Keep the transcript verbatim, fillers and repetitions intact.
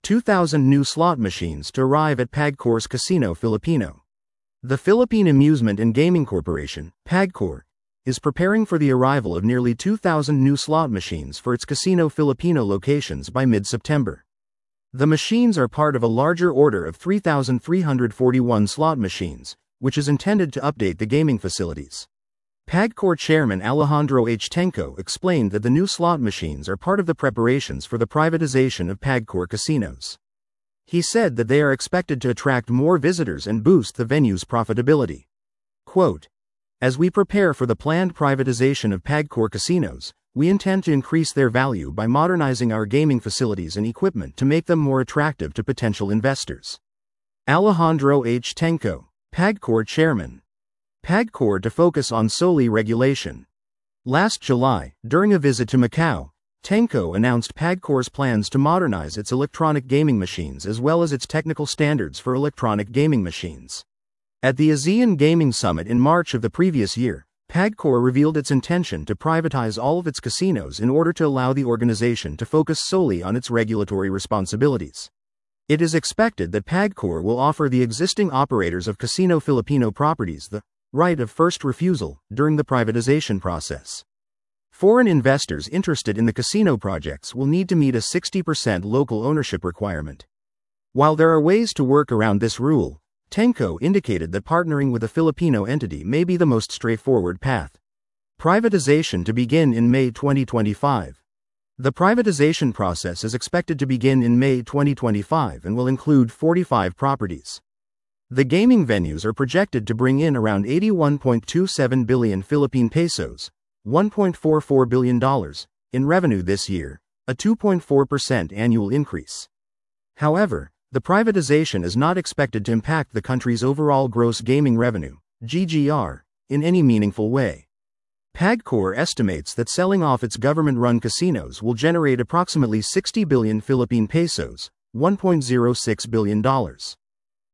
two thousand new slot machines to arrive at PAGCOR's Casino Filipino. The Philippine Amusement and Gaming Corporation, PAGCOR, is preparing for the arrival of nearly two thousand new slot machines for its Casino Filipino locations by mid-September. The machines are part of a larger order of three thousand three hundred forty-one slot machines, which is intended to update the gaming facilities. PAGCOR Chairman Alejandro H. Tenco explained that the new slot machines are part of the preparations for the privatization of PAGCOR casinos. He said that they are expected to attract more visitors and boost the venue's profitability. Quote, "As we prepare for the planned privatization of PAGCOR casinos, we intend to increase their value by modernizing our gaming facilities and equipment to make them more attractive to potential investors." Alejandro H. Tenco, PAGCOR Chairman. PAGCOR to focus on solely regulation. Last July, during a visit to Macau, Tenco announced PAGCOR's plans to modernize its electronic gaming machines as well as its technical standards for electronic gaming machines. At the ASEAN Gaming Summit in March of the previous year, PAGCOR revealed its intention to privatize all of its casinos in order to allow the organization to focus solely on its regulatory responsibilities. It is expected that PAGCOR will offer the existing operators of Casino Filipino properties the right of first refusal during the privatization process. Foreign investors interested in the casino projects will need to meet a sixty percent local ownership requirement. While there are ways to work around this rule, Tenco indicated that partnering with a Filipino entity may be the most straightforward path. Privatization to begin in May twenty twenty-five. The privatization process is expected to begin in May twenty twenty-five and will include forty-five properties. The gaming venues are projected to bring in around eighty-one point two seven billion Philippine pesos, one point four four billion dollars, in revenue this year, a two point four percent annual increase. However, the privatization is not expected to impact the country's overall gross gaming revenue, G G R, in any meaningful way. PAGCOR estimates that selling off its government-run casinos will generate approximately sixty billion Philippine pesos, one point zero six billion dollars.